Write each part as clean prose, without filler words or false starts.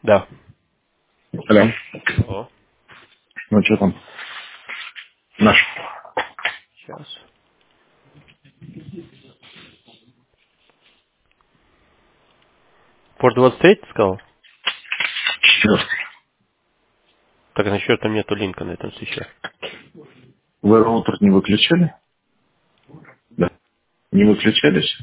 Да. Алло. Алло. Ну что там? Наш. Сейчас. Порт 23 ты сказал? Четвертый. Так насчет там нету линка на этом свече. Вы роутер не выключали? Да. Не выключались?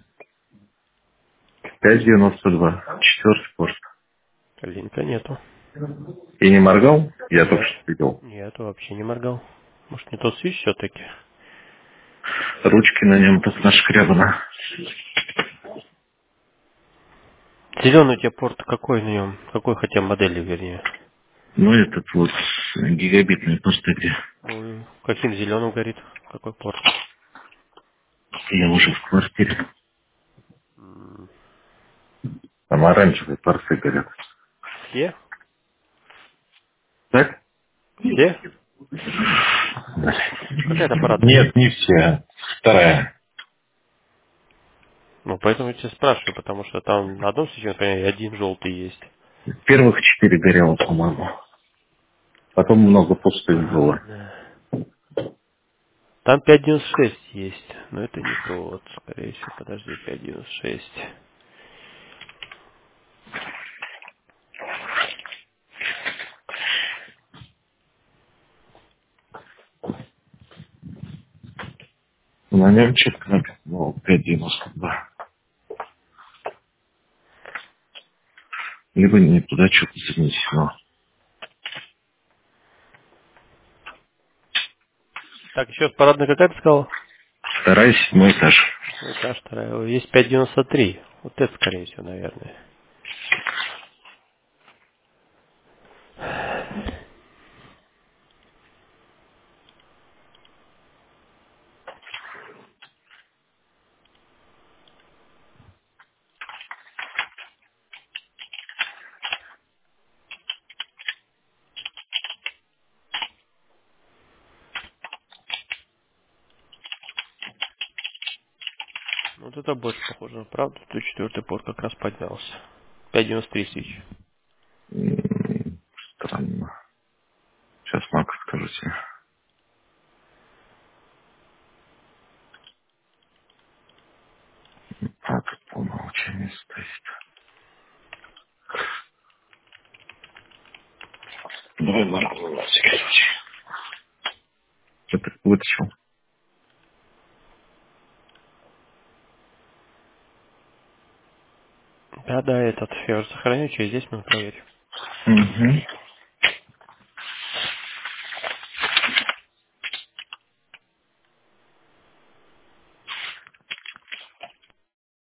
592. Четвертый порт. Линка нету. И не моргал? Я только Нет. что видел. Нет, вообще не моргал. Может, не тот свич все-таки? Ручки на нем тут нашкрябано. Зеленый у тебя порт какой на нем? Какой хотя модели, вернее? Ну, этот вот гигабитный просто где. Ой, каким зеленым горит? Какой порт? Я уже в квартире. М, Там оранжевые порты горят. Все? Так? Все? Какая-то парадная. Нет, не все. Вторая. Ну, поэтому я тебя спрашиваю, потому что там на одном свече, например, один желтый есть. Первых 4 горело, по-моему. Потом много пустых было. Ладно. Там 596 есть, но это не тот, скорее всего. Подожди, 596. На нем четко написано 592. Либо не туда что-то занесено. Так, еще раз парадная какая ты сказал? Вторая, 7 этаж. Ну, этаж вторая. Есть 593. Вот это, скорее всего, наверное. Ну, вот это больше похоже на правду. Тут четвертый порт как раз поднялся. 593 свич. Странно. Сейчас могу скажу тебе. А, тут по умолчанию стоит. Давай марку на всякий случай. Что ты вытащил? Да, этот. Я уже сохраняю, через 10 минут проверю. Угу.